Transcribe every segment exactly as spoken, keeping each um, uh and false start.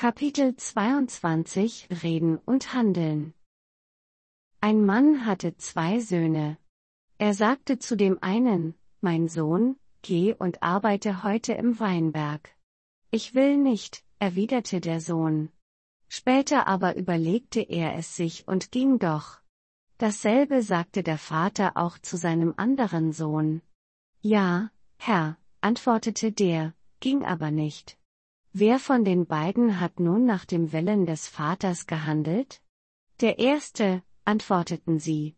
Kapitel zweiundzwanzig Reden und Handeln. Ein Mann hatte zwei Söhne. Er sagte zu dem einen: Mein Sohn, geh und arbeite heute im Weinberg. Ich will nicht, erwiderte der Sohn. Später aber überlegte er es sich und ging doch. Dasselbe sagte der Vater auch zu seinem anderen Sohn. Ja, Herr, antwortete der, ging aber nicht. Wer von den beiden hat nun nach dem Willen des Vaters gehandelt? Der Erste, antworteten sie.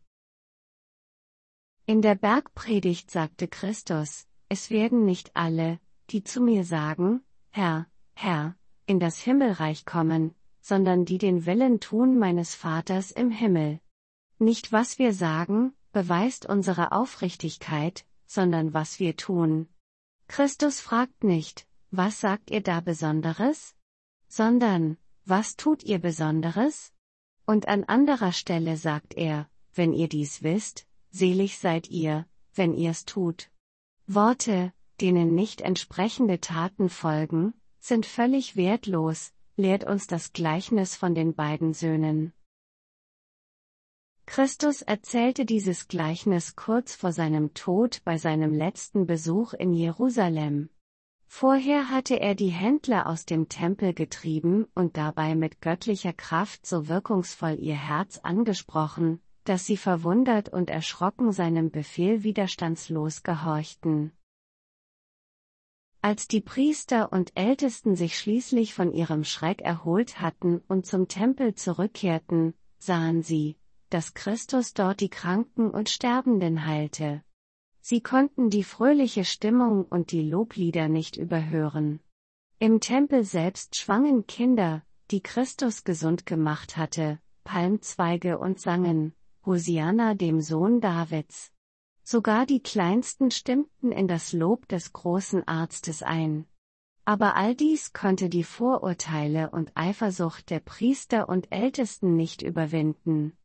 In der Bergpredigt sagte Christus: Es werden nicht alle, die zu mir sagen, Herr, Herr, in das Himmelreich kommen, sondern die den Willen tun meines Vaters im Himmel. Nicht was wir sagen, beweist unsere Aufrichtigkeit, sondern was wir tun. Christus fragt nicht: Was sagt ihr da Besonderes? Sondern: Was tut ihr Besonderes? Und an anderer Stelle sagt er: Wenn ihr dies wisst, selig seid ihr, wenn ihr's tut. Worte, denen nicht entsprechende Taten folgen, sind völlig wertlos, lehrt uns das Gleichnis von den beiden Söhnen. Christus erzählte dieses Gleichnis kurz vor seinem Tod bei seinem letzten Besuch in Jerusalem. Vorher hatte er die Händler aus dem Tempel getrieben und dabei mit göttlicher Kraft so wirkungsvoll ihr Herz angesprochen, dass sie verwundert und erschrocken seinem Befehl widerstandslos gehorchten. Als die Priester und Ältesten sich schließlich von ihrem Schreck erholt hatten und zum Tempel zurückkehrten, sahen sie, dass Christus dort die Kranken und Sterbenden heilte. Sie konnten die fröhliche Stimmung und die Loblieder nicht überhören. Im Tempel selbst schwangen Kinder, die Christus gesund gemacht hatte, Palmzweige und sangen: Hosianna dem Sohn Davids. Sogar die Kleinsten stimmten in das Lob des großen Arztes ein. Aber all dies konnte die Vorurteile und Eifersucht der Priester und Ältesten nicht überwinden.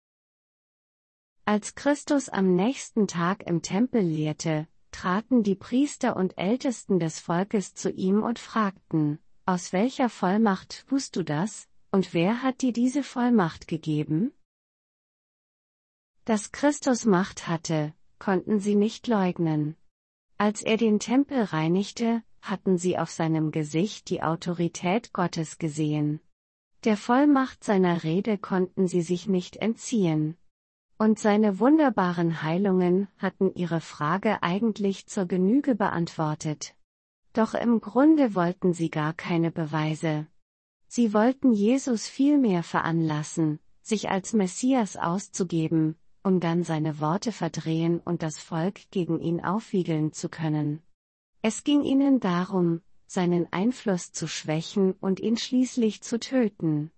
Als Christus am nächsten Tag im Tempel lehrte, traten die Priester und Ältesten des Volkes zu ihm und fragten: Aus welcher Vollmacht tust du das, und wer hat dir diese Vollmacht gegeben? Dass Christus Macht hatte, konnten sie nicht leugnen. Als er den Tempel reinigte, hatten sie auf seinem Gesicht die Autorität Gottes gesehen. Der Vollmacht seiner Rede konnten sie sich nicht entziehen. Und seine wunderbaren Heilungen hatten ihre Frage eigentlich zur Genüge beantwortet. Doch im Grunde wollten sie gar keine Beweise. Sie wollten Jesus vielmehr veranlassen, sich als Messias auszugeben, um dann seine Worte verdrehen und das Volk gegen ihn aufwiegeln zu können. Es ging ihnen darum, seinen Einfluss zu schwächen und ihn schließlich zu töten.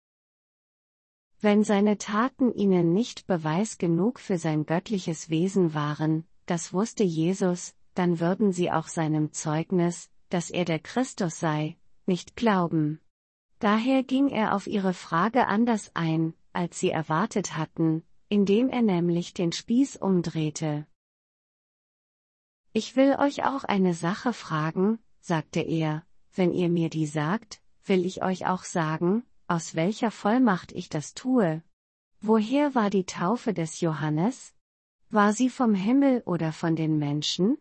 Wenn seine Taten ihnen nicht Beweis genug für sein göttliches Wesen waren, das wusste Jesus, dann würden sie auch seinem Zeugnis, dass er der Christus sei, nicht glauben. Daher ging er auf ihre Frage anders ein, als sie erwartet hatten, indem er nämlich den Spieß umdrehte. Ich will euch auch eine Sache fragen, sagte er, wenn ihr mir die sagt, will ich euch auch sagen, aus welcher Vollmacht ich das tue. Woher war die Taufe des Johannes? War sie vom Himmel oder von den Menschen?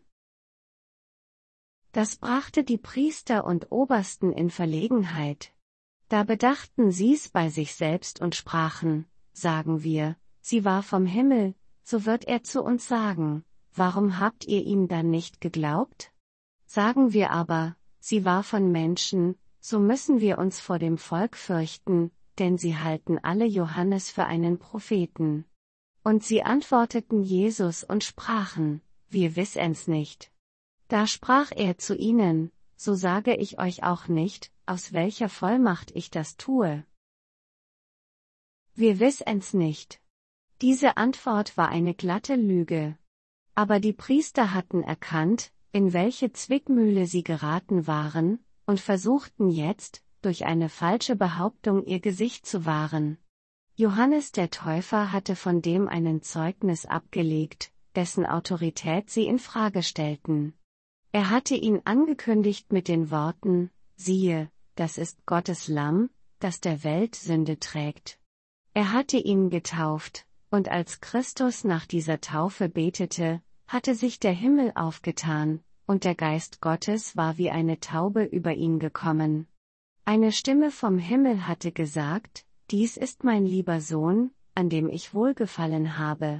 Das brachte die Priester und Obersten in Verlegenheit. Da bedachten sie's bei sich selbst und sprachen: Sagen wir, sie war vom Himmel, so wird er zu uns sagen: Warum habt ihr ihm dann nicht geglaubt? Sagen wir aber, sie war von Menschen, so müssen wir uns vor dem Volk fürchten, denn sie halten alle Johannes für einen Propheten. Und sie antworteten Jesus und sprachen: Wir wissen's nicht. Da sprach er zu ihnen: So sage ich euch auch nicht, aus welcher Vollmacht ich das tue. Wir wissen's nicht. Diese Antwort war eine glatte Lüge. Aber die Priester hatten erkannt, in welche Zwickmühle sie geraten waren, und versuchten jetzt, durch eine falsche Behauptung ihr Gesicht zu wahren. Johannes der Täufer hatte von dem ein Zeugnis abgelegt, dessen Autorität sie in Frage stellten. Er hatte ihn angekündigt mit den Worten: Siehe, das ist Gottes Lamm, das der Welt Sünde trägt. Er hatte ihn getauft, und als Christus nach dieser Taufe betete, hatte sich der Himmel aufgetan, und der Geist Gottes war wie eine Taube über ihn gekommen. Eine Stimme vom Himmel hatte gesagt: Dies ist mein lieber Sohn, an dem ich wohlgefallen habe.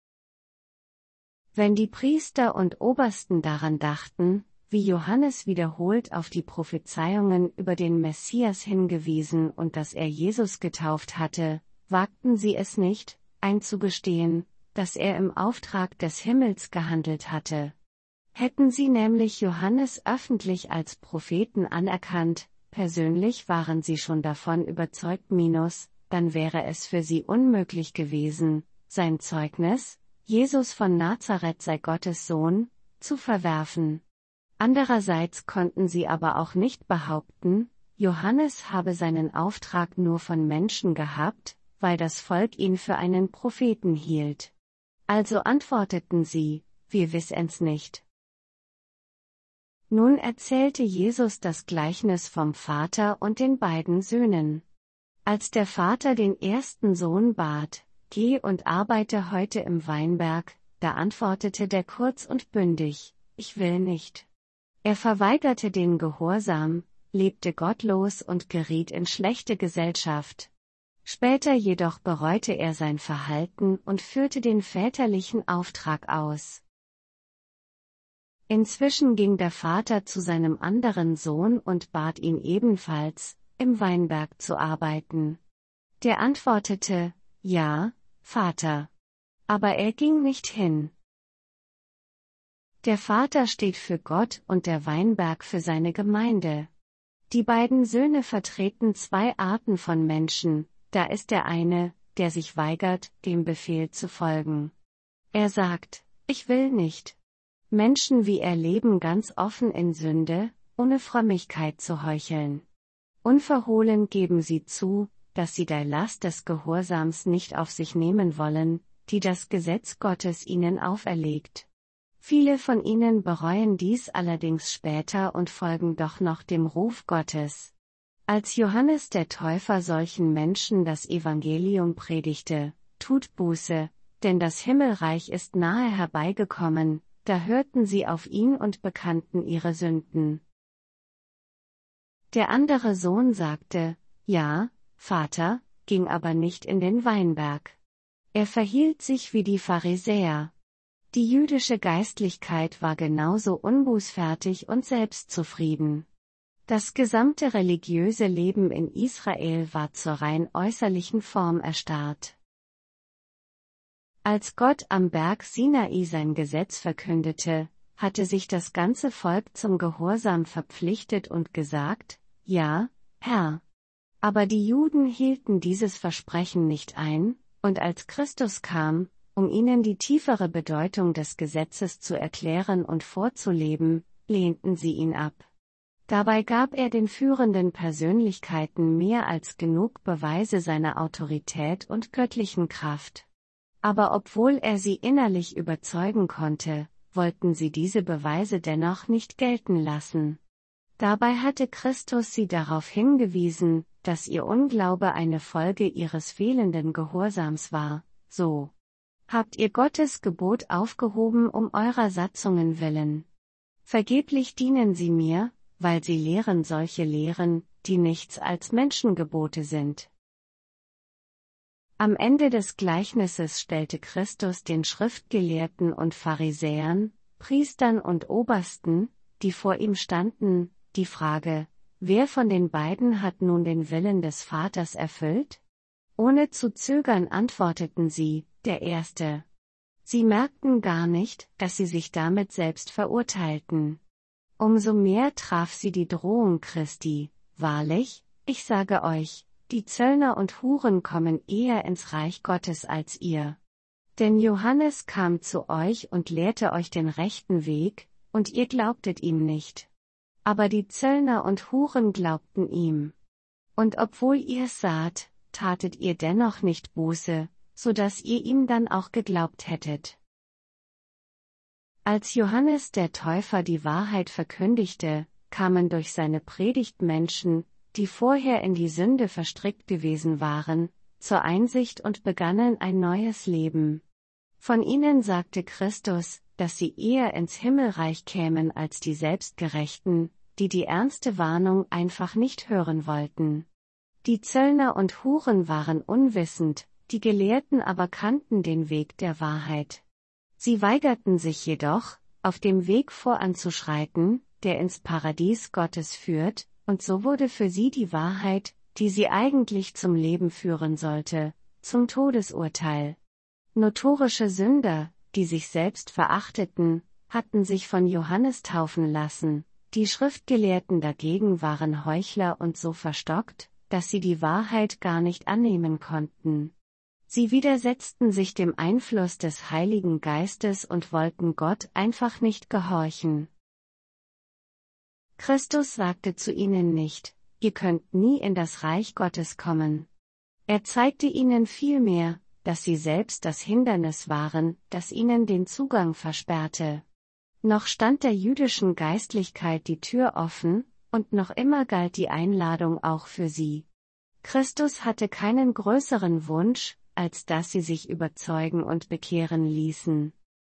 Wenn die Priester und Obersten daran dachten, wie Johannes wiederholt auf die Prophezeiungen über den Messias hingewiesen und dass er Jesus getauft hatte, wagten sie es nicht, einzugestehen, dass er im Auftrag des Himmels gehandelt hatte. Hätten sie nämlich Johannes öffentlich als Propheten anerkannt, persönlich waren sie schon davon überzeugt minus, dann wäre es für sie unmöglich gewesen, sein Zeugnis, Jesus von Nazareth sei Gottes Sohn, zu verwerfen. Andererseits konnten sie aber auch nicht behaupten, Johannes habe seinen Auftrag nur von Menschen gehabt, weil das Volk ihn für einen Propheten hielt. Also antworteten sie: Wir wissen's nicht. Nun erzählte Jesus das Gleichnis vom Vater und den beiden Söhnen. Als der Vater den ersten Sohn bat: Geh und arbeite heute im Weinberg, da antwortete der kurz und bündig: Ich will nicht. Er verweigerte den Gehorsam, lebte gottlos und geriet in schlechte Gesellschaft. Später jedoch bereute er sein Verhalten und führte den väterlichen Auftrag aus. Inzwischen ging der Vater zu seinem anderen Sohn und bat ihn ebenfalls, im Weinberg zu arbeiten. Der antwortete: Ja, Vater. Aber er ging nicht hin. Der Vater steht für Gott und der Weinberg für seine Gemeinde. Die beiden Söhne vertreten zwei Arten von Menschen. Da ist der eine, der sich weigert, dem Befehl zu folgen. Er sagt: Ich will nicht. Menschen wie er leben ganz offen in Sünde, ohne Frömmigkeit zu heucheln. Unverhohlen geben sie zu, dass sie der Last des Gehorsams nicht auf sich nehmen wollen, die das Gesetz Gottes ihnen auferlegt. Viele von ihnen bereuen dies allerdings später und folgen doch noch dem Ruf Gottes. Als Johannes der Täufer solchen Menschen das Evangelium predigte: Tut Buße, denn das Himmelreich ist nahe herbeigekommen, da hörten sie auf ihn und bekannten ihre Sünden. Der andere Sohn sagte: Ja, Vater, ging aber nicht in den Weinberg. Er verhielt sich wie die Pharisäer. Die jüdische Geistlichkeit war genauso unbußfertig und selbstzufrieden. Das gesamte religiöse Leben in Israel war zur rein äußerlichen Form erstarrt. Als Gott am Berg Sinai sein Gesetz verkündete, hatte sich das ganze Volk zum Gehorsam verpflichtet und gesagt: Ja, Herr. Aber die Juden hielten dieses Versprechen nicht ein, und als Christus kam, um ihnen die tiefere Bedeutung des Gesetzes zu erklären und vorzuleben, lehnten sie ihn ab. Dabei gab er den führenden Persönlichkeiten mehr als genug Beweise seiner Autorität und göttlichen Kraft. Aber obwohl er sie innerlich überzeugen konnte, wollten sie diese Beweise dennoch nicht gelten lassen. Dabei hatte Christus sie darauf hingewiesen, dass ihr Unglaube eine Folge ihres fehlenden Gehorsams war, so: Habt ihr Gottes Gebot aufgehoben um eurer Satzungen willen? Vergeblich dienen sie mir, weil sie lehren solche Lehren, die nichts als Menschengebote sind. Am Ende des Gleichnisses stellte Christus den Schriftgelehrten und Pharisäern, Priestern und Obersten, die vor ihm standen, die Frage: Wer von den beiden hat nun den Willen des Vaters erfüllt? Ohne zu zögern antworteten sie: Der Erste. Sie merkten gar nicht, dass sie sich damit selbst verurteilten. Umso mehr traf sie die Drohung Christi: Wahrlich, ich sage euch, die Zöllner und Huren kommen eher ins Reich Gottes als ihr. Denn Johannes kam zu euch und lehrte euch den rechten Weg, und ihr glaubtet ihm nicht. Aber die Zöllner und Huren glaubten ihm. Und obwohl ihr es saht, tatet ihr dennoch nicht Buße, so dass ihr ihm dann auch geglaubt hättet. Als Johannes der Täufer die Wahrheit verkündigte, kamen durch seine Predigt Menschen, die vorher in die Sünde verstrickt gewesen waren, zur Einsicht und begannen ein neues Leben. Von ihnen sagte Christus, dass sie eher ins Himmelreich kämen als die Selbstgerechten, die die ernste Warnung einfach nicht hören wollten. Die Zöllner und Huren waren unwissend, die Gelehrten aber kannten den Weg der Wahrheit. Sie weigerten sich jedoch, auf dem Weg voranzuschreiten, der ins Paradies Gottes führt, und so wurde für sie die Wahrheit, die sie eigentlich zum Leben führen sollte, zum Todesurteil. Notorische Sünder, die sich selbst verachteten, hatten sich von Johannes taufen lassen, die Schriftgelehrten dagegen waren Heuchler und so verstockt, dass sie die Wahrheit gar nicht annehmen konnten. Sie widersetzten sich dem Einfluss des Heiligen Geistes und wollten Gott einfach nicht gehorchen. Christus sagte zu ihnen nicht, ihr könnt nie in das Reich Gottes kommen. Er zeigte ihnen vielmehr, dass sie selbst das Hindernis waren, das ihnen den Zugang versperrte. Noch stand der jüdischen Geistlichkeit die Tür offen, und noch immer galt die Einladung auch für sie. Christus hatte keinen größeren Wunsch, als dass sie sich überzeugen und bekehren ließen.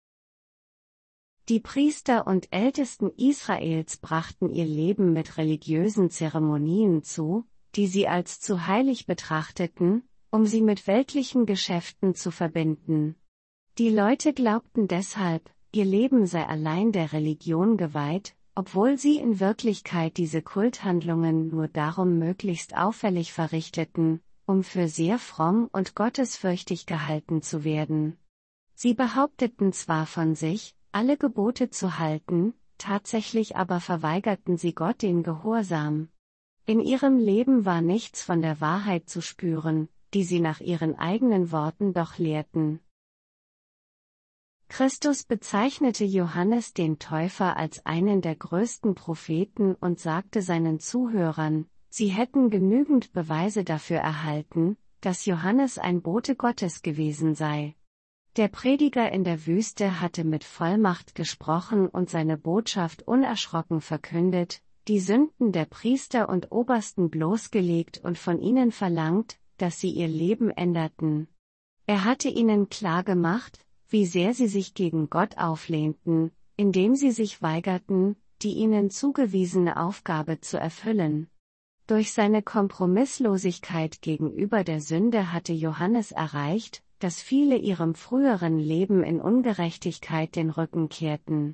Die Priester und Ältesten Israels brachten ihr Leben mit religiösen Zeremonien zu, die sie als zu heilig betrachteten, um sie mit weltlichen Geschäften zu verbinden. Die Leute glaubten deshalb, ihr Leben sei allein der Religion geweiht, obwohl sie in Wirklichkeit diese Kulthandlungen nur darum möglichst auffällig verrichteten, um für sehr fromm und gottesfürchtig gehalten zu werden. Sie behaupteten zwar von sich, alle Gebote zu halten, tatsächlich aber verweigerten sie Gott den Gehorsam. In ihrem Leben war nichts von der Wahrheit zu spüren, die sie nach ihren eigenen Worten doch lehrten. Christus bezeichnete Johannes den Täufer als einen der größten Propheten und sagte seinen Zuhörern, sie hätten genügend Beweise dafür erhalten, dass Johannes ein Bote Gottes gewesen sei. Der Prediger in der Wüste hatte mit Vollmacht gesprochen und seine Botschaft unerschrocken verkündet, die Sünden der Priester und Obersten bloßgelegt und von ihnen verlangt, dass sie ihr Leben änderten. Er hatte ihnen klargemacht, wie sehr sie sich gegen Gott auflehnten, indem sie sich weigerten, die ihnen zugewiesene Aufgabe zu erfüllen. Durch seine Kompromisslosigkeit gegenüber der Sünde hatte Johannes erreicht, dass viele ihrem früheren Leben in Ungerechtigkeit den Rücken kehrten.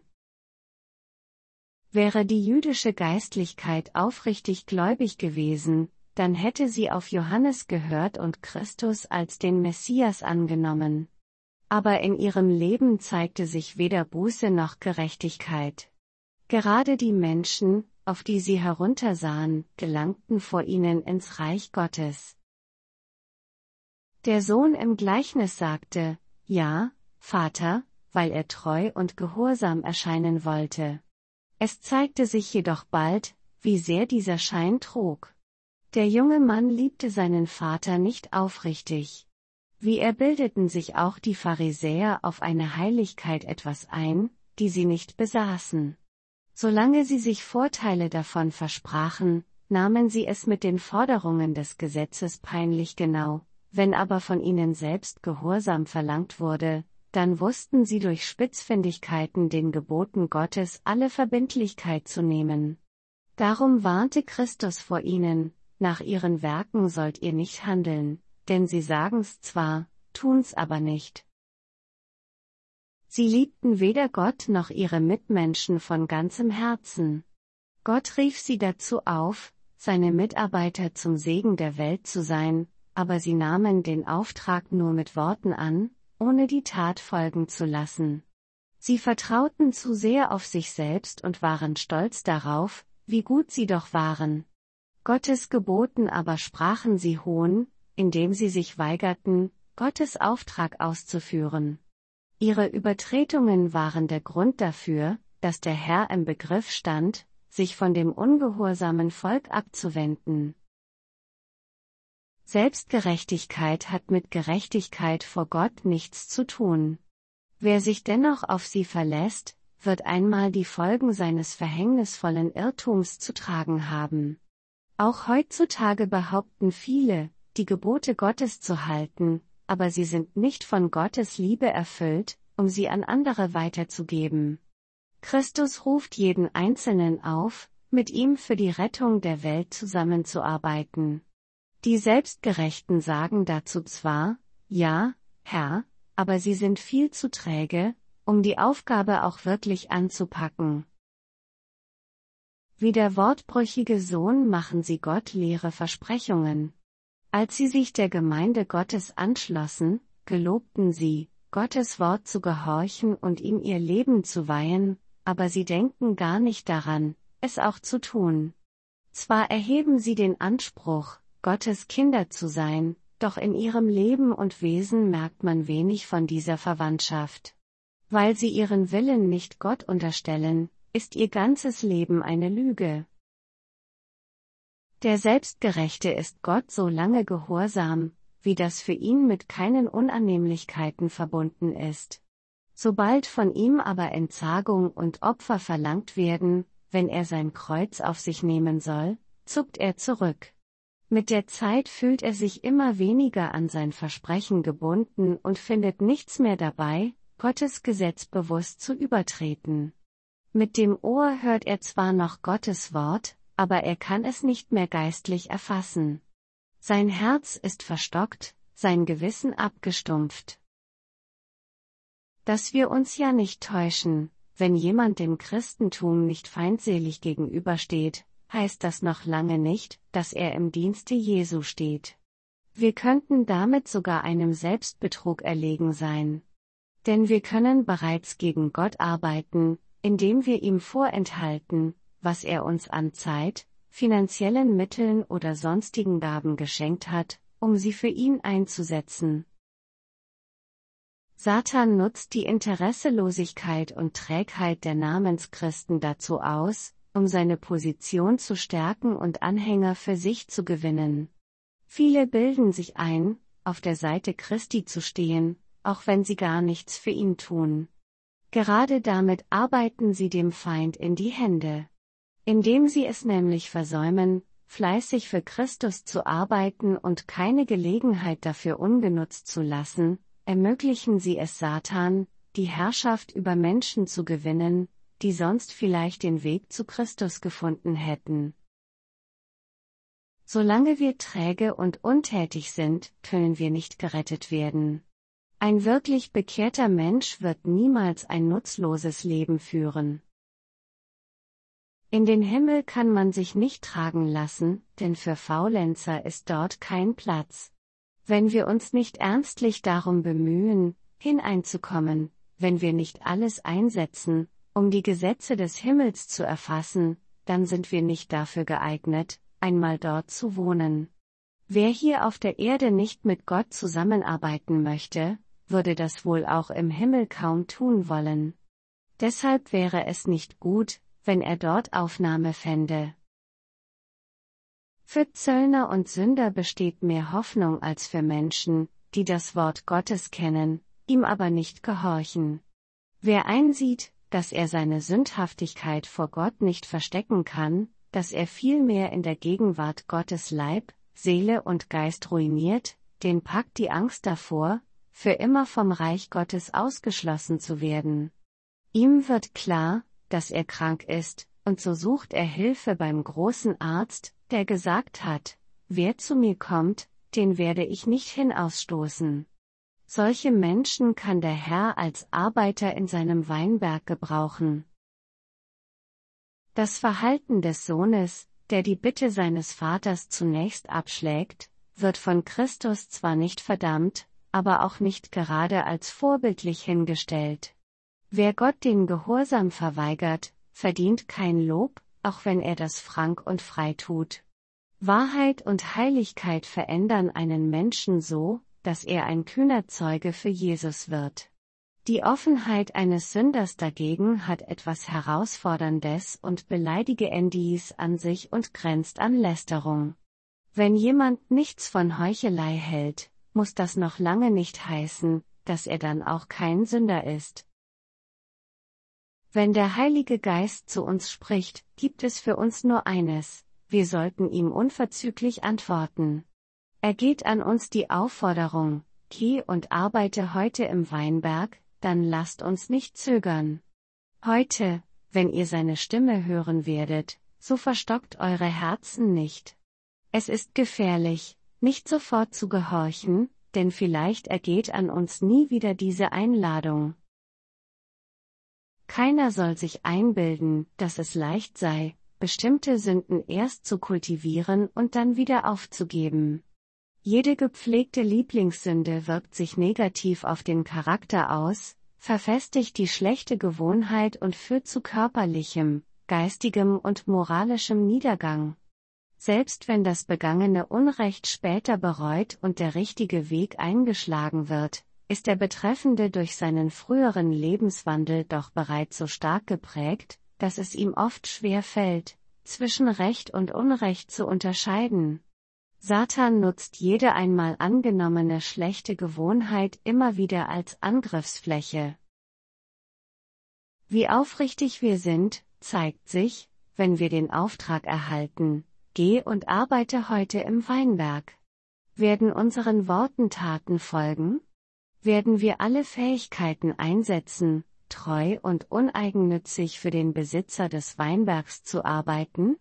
Wäre die jüdische Geistlichkeit aufrichtig gläubig gewesen, dann hätte sie auf Johannes gehört und Christus als den Messias angenommen. Aber in ihrem Leben zeigte sich weder Buße noch Gerechtigkeit. Gerade die Menschen, auf die sie heruntersahen, gelangten vor ihnen ins Reich Gottes. Der Sohn im Gleichnis sagte, ja, Vater, weil er treu und gehorsam erscheinen wollte. Es zeigte sich jedoch bald, wie sehr dieser Schein trug. Der junge Mann liebte seinen Vater nicht aufrichtig. Wie er bildeten sich auch die Pharisäer auf eine Heiligkeit etwas ein, die sie nicht besaßen. Solange sie sich Vorteile davon versprachen, nahmen sie es mit den Forderungen des Gesetzes peinlich genau. Wenn aber von ihnen selbst Gehorsam verlangt wurde, dann wussten sie durch Spitzfindigkeiten den Geboten Gottes alle Verbindlichkeit zu nehmen. Darum warnte Christus vor ihnen, nach ihren Werken sollt ihr nicht handeln, denn sie sagen's zwar, tun's aber nicht. Sie liebten weder Gott noch ihre Mitmenschen von ganzem Herzen. Gott rief sie dazu auf, seine Mitarbeiter zum Segen der Welt zu sein, aber sie nahmen den Auftrag nur mit Worten an, ohne die Tat folgen zu lassen. Sie vertrauten zu sehr auf sich selbst und waren stolz darauf, wie gut sie doch waren. Gottes Geboten aber sprachen sie hohn, indem sie sich weigerten, Gottes Auftrag auszuführen. Ihre Übertretungen waren der Grund dafür, dass der Herr im Begriff stand, sich von dem ungehorsamen Volk abzuwenden. Selbstgerechtigkeit hat mit Gerechtigkeit vor Gott nichts zu tun. Wer sich dennoch auf sie verlässt, wird einmal die Folgen seines verhängnisvollen Irrtums zu tragen haben. Auch heutzutage behaupten viele, die Gebote Gottes zu halten, aber sie sind nicht von Gottes Liebe erfüllt, um sie an andere weiterzugeben. Christus ruft jeden Einzelnen auf, mit ihm für die Rettung der Welt zusammenzuarbeiten. Die Selbstgerechten sagen dazu zwar, ja, Herr, aber sie sind viel zu träge, um die Aufgabe auch wirklich anzupacken. Wie der wortbrüchige Sohn machen sie Gott leere Versprechungen. Als sie sich der Gemeinde Gottes anschlossen, gelobten sie, Gottes Wort zu gehorchen und ihm ihr Leben zu weihen, aber sie denken gar nicht daran, es auch zu tun. Zwar erheben sie den Anspruch, Gottes Kinder zu sein, doch in ihrem Leben und Wesen merkt man wenig von dieser Verwandtschaft. Weil sie ihren Willen nicht Gott unterstellen, ist ihr ganzes Leben eine Lüge. Der Selbstgerechte ist Gott so lange gehorsam, wie das für ihn mit keinen Unannehmlichkeiten verbunden ist. Sobald von ihm aber Entsagung und Opfer verlangt werden, wenn er sein Kreuz auf sich nehmen soll, zuckt er zurück. Mit der Zeit fühlt er sich immer weniger an sein Versprechen gebunden und findet nichts mehr dabei, Gottes Gesetz bewusst zu übertreten. Mit dem Ohr hört er zwar noch Gottes Wort, aber er kann es nicht mehr geistlich erfassen. Sein Herz ist verstockt, sein Gewissen abgestumpft. Dass wir uns ja nicht täuschen, wenn jemand dem Christentum nicht feindselig gegenübersteht, heißt das noch lange nicht, dass er im Dienste Jesu steht. Wir könnten damit sogar einem Selbstbetrug erlegen sein. Denn wir können bereits gegen Gott arbeiten, indem wir ihm vorenthalten, was er uns an Zeit, finanziellen Mitteln oder sonstigen Gaben geschenkt hat, um sie für ihn einzusetzen. Satan nutzt die Interesselosigkeit und Trägheit der Namenschristen dazu aus, um seine Position zu stärken und Anhänger für sich zu gewinnen. Viele bilden sich ein, auf der Seite Christi zu stehen, auch wenn sie gar nichts für ihn tun. Gerade damit arbeiten sie dem Feind in die Hände. Indem sie es nämlich versäumen, fleißig für Christus zu arbeiten und keine Gelegenheit dafür ungenutzt zu lassen, ermöglichen sie es Satan, die Herrschaft über Menschen zu gewinnen, die sonst vielleicht den Weg zu Christus gefunden hätten. Solange wir träge und untätig sind, können wir nicht gerettet werden. Ein wirklich bekehrter Mensch wird niemals ein nutzloses Leben führen. In den Himmel kann man sich nicht tragen lassen, denn für Faulenzer ist dort kein Platz. Wenn wir uns nicht ernstlich darum bemühen, hineinzukommen, wenn wir nicht alles einsetzen, um die Gesetze des Himmels zu erfassen, dann sind wir nicht dafür geeignet, einmal dort zu wohnen. Wer hier auf der Erde nicht mit Gott zusammenarbeiten möchte, würde das wohl auch im Himmel kaum tun wollen. Deshalb wäre es nicht gut, wenn er dort Aufnahme fände. Für Zöllner und Sünder besteht mehr Hoffnung als für Menschen, die das Wort Gottes kennen, ihm aber nicht gehorchen. Wer einsieht, dass er seine Sündhaftigkeit vor Gott nicht verstecken kann, dass er vielmehr in der Gegenwart Gottes Leib, Seele und Geist ruiniert, den packt die Angst davor, für immer vom Reich Gottes ausgeschlossen zu werden. Ihm wird klar, dass er krank ist, und so sucht er Hilfe beim großen Arzt, der gesagt hat, wer zu mir kommt, den werde ich nicht hinausstoßen. Solche Menschen kann der Herr als Arbeiter in seinem Weinberg gebrauchen. Das Verhalten des Sohnes, der die Bitte seines Vaters zunächst abschlägt, wird von Christus zwar nicht verdammt, aber auch nicht gerade als vorbildlich hingestellt. Wer Gott den Gehorsam verweigert, verdient kein Lob, auch wenn er das frank und frei tut. Wahrheit und Heiligkeit verändern einen Menschen so, dass er ein kühner Zeuge für Jesus wird. Die Offenheit eines Sünders dagegen hat etwas Herausforderndes und beleidige dies an sich und grenzt an Lästerung. Wenn jemand nichts von Heuchelei hält, muss das noch lange nicht heißen, dass er dann auch kein Sünder ist. Wenn der Heilige Geist zu uns spricht, gibt es für uns nur eines: wir sollten ihm unverzüglich antworten. Ergeht an uns die Aufforderung, geh und arbeite heute im Weinberg, dann lasst uns nicht zögern. Heute, wenn ihr seine Stimme hören werdet, so verstockt eure Herzen nicht. Es ist gefährlich, nicht sofort zu gehorchen, denn vielleicht ergeht an uns nie wieder diese Einladung. Keiner soll sich einbilden, dass es leicht sei, bestimmte Sünden erst zu kultivieren und dann wieder aufzugeben. Jede gepflegte Lieblingssünde wirkt sich negativ auf den Charakter aus, verfestigt die schlechte Gewohnheit und führt zu körperlichem, geistigem und moralischem Niedergang. Selbst wenn das begangene Unrecht später bereut und der richtige Weg eingeschlagen wird, ist der Betreffende durch seinen früheren Lebenswandel doch bereits so stark geprägt, dass es ihm oft schwer fällt, zwischen Recht und Unrecht zu unterscheiden. Satan nutzt jede einmal angenommene schlechte Gewohnheit immer wieder als Angriffsfläche. Wie aufrichtig wir sind, zeigt sich, wenn wir den Auftrag erhalten, geh und arbeite heute im Weinberg. Werden unseren Worten Taten folgen? Werden wir alle Fähigkeiten einsetzen, treu und uneigennützig für den Besitzer des Weinbergs zu arbeiten?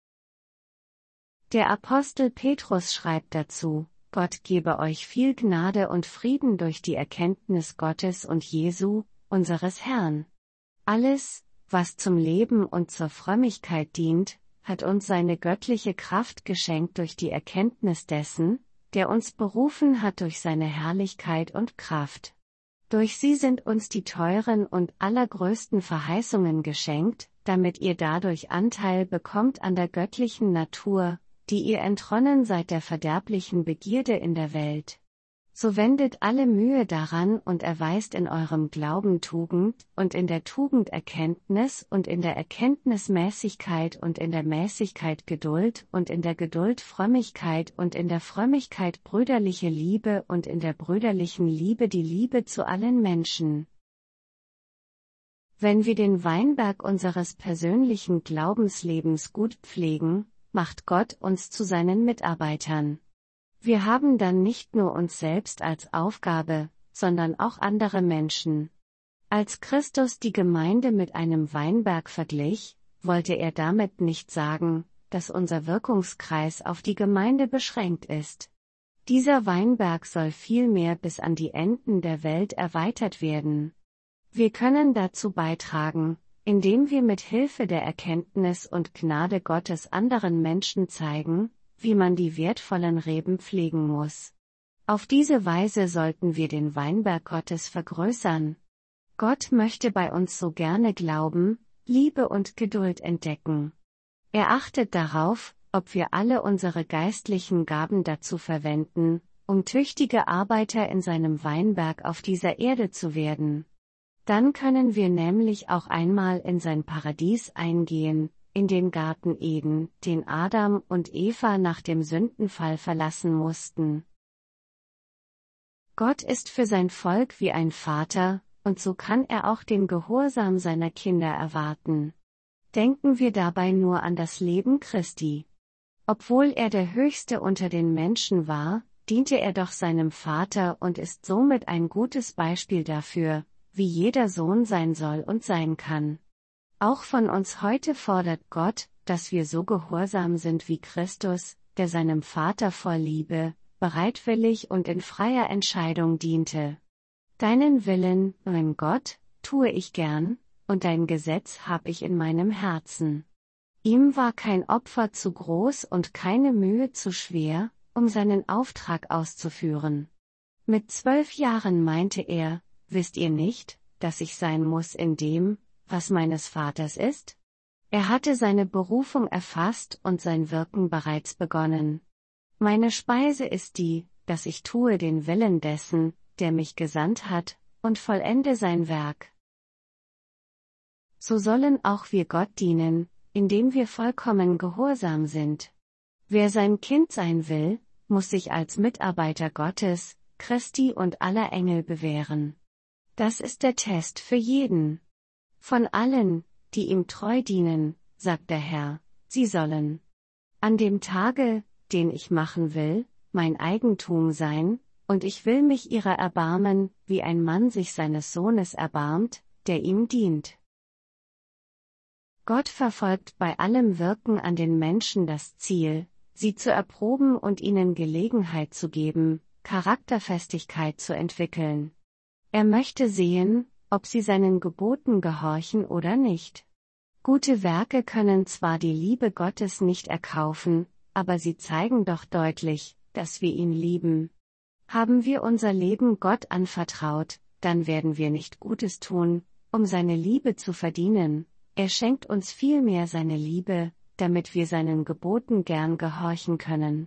Der Apostel Petrus schreibt dazu, Gott gebe euch viel Gnade und Frieden durch die Erkenntnis Gottes und Jesu, unseres Herrn. Alles, was zum Leben und zur Frömmigkeit dient, hat uns seine göttliche Kraft geschenkt durch die Erkenntnis dessen, der uns berufen hat durch seine Herrlichkeit und Kraft. Durch sie sind uns die teuren und allergrößten Verheißungen geschenkt, damit ihr dadurch Anteil bekommt an der göttlichen Natur, die ihr entronnen seid der verderblichen Begierde in der Welt. So wendet alle Mühe daran und erweist in eurem Glauben Tugend, und in der Tugend Erkenntnis und in der Erkenntnis Mäßigkeit und in der Mäßigkeit Geduld und in der Geduld Frömmigkeit und in der Frömmigkeit brüderliche Liebe und in der brüderlichen Liebe die Liebe zu allen Menschen. Wenn wir den Weinberg unseres persönlichen Glaubenslebens gut pflegen, macht Gott uns zu seinen Mitarbeitern. Wir haben dann nicht nur uns selbst als Aufgabe, sondern auch andere Menschen. Als Christus die Gemeinde mit einem Weinberg verglich, wollte er damit nicht sagen, dass unser Wirkungskreis auf die Gemeinde beschränkt ist. Dieser Weinberg soll vielmehr bis an die Enden der Welt erweitert werden. Wir können dazu beitragen, indem wir mit Hilfe der Erkenntnis und Gnade Gottes anderen Menschen zeigen, wie man die wertvollen Reben pflegen muss. Auf diese Weise sollten wir den Weinberg Gottes vergrößern. Gott möchte bei uns so gerne Glauben, Liebe und Geduld entdecken. Er achtet darauf, ob wir alle unsere geistlichen Gaben dazu verwenden, um tüchtige Arbeiter in seinem Weinberg auf dieser Erde zu werden. Dann können wir nämlich auch einmal in sein Paradies eingehen, in den Garten Eden, den Adam und Eva nach dem Sündenfall verlassen mussten. Gott ist für sein Volk wie ein Vater, und so kann er auch den Gehorsam seiner Kinder erwarten. Denken wir dabei nur an das Leben Christi. Obwohl er der Höchste unter den Menschen war, diente er doch seinem Vater und ist somit ein gutes Beispiel dafür, wie jeder Sohn sein soll und sein kann. Auch von uns heute fordert Gott, dass wir so gehorsam sind wie Christus, der seinem Vater vor Liebe, bereitwillig und in freier Entscheidung diente. Deinen Willen, mein Gott, tue ich gern, und dein Gesetz hab ich in meinem Herzen. Ihm war kein Opfer zu groß und keine Mühe zu schwer, um seinen Auftrag auszuführen. Mit zwölf Jahren meinte er, wisst ihr nicht, dass ich sein muss in dem, was meines Vaters ist? Er hatte seine Berufung erfasst und sein Wirken bereits begonnen. Meine Speise ist die, dass ich tue den Willen dessen, der mich gesandt hat, und vollende sein Werk. So sollen auch wir Gott dienen, indem wir vollkommen gehorsam sind. Wer sein Kind sein will, muss sich als Mitarbeiter Gottes, Christi und aller Engel bewähren. Das ist der Test für jeden. Von allen, die ihm treu dienen, sagt der Herr, sie sollen An dem Tage, den ich machen will, mein Eigentum sein, und ich will mich ihrer erbarmen, wie ein Mann sich seines Sohnes erbarmt, der ihm dient. Gott verfolgt bei allem Wirken an den Menschen das Ziel, sie zu erproben und ihnen Gelegenheit zu geben, Charakterfestigkeit zu entwickeln. Er möchte sehen, ob sie seinen Geboten gehorchen oder nicht. Gute Werke können zwar die Liebe Gottes nicht erkaufen, aber sie zeigen doch deutlich, dass wir ihn lieben. Haben wir unser Leben Gott anvertraut, dann werden wir nicht Gutes tun, um seine Liebe zu verdienen. Er schenkt uns vielmehr seine Liebe, damit wir seinen Geboten gern gehorchen können.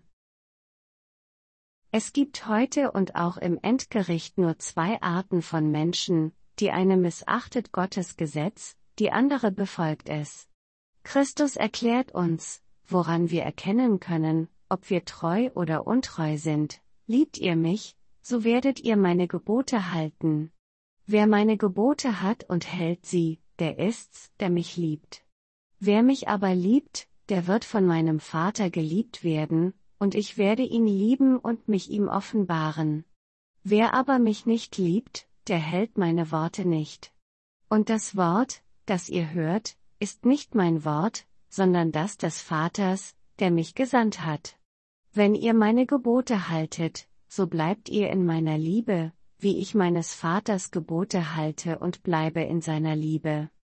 Es gibt heute und auch im Endgericht nur zwei Arten von Menschen, die eine missachtet Gottes Gesetz, die andere befolgt es. Christus erklärt uns, woran wir erkennen können, ob wir treu oder untreu sind. Liebt ihr mich, so werdet ihr meine Gebote halten. Wer meine Gebote hat und hält sie, der ist's, der mich liebt. Wer mich aber liebt, der wird von meinem Vater geliebt werden, und ich werde ihn lieben und mich ihm offenbaren. Wer aber mich nicht liebt, der hält meine Worte nicht. Und das Wort, das ihr hört, ist nicht mein Wort, sondern das des Vaters, der mich gesandt hat. Wenn ihr meine Gebote haltet, so bleibt ihr in meiner Liebe, wie ich meines Vaters Gebote halte und bleibe in seiner Liebe.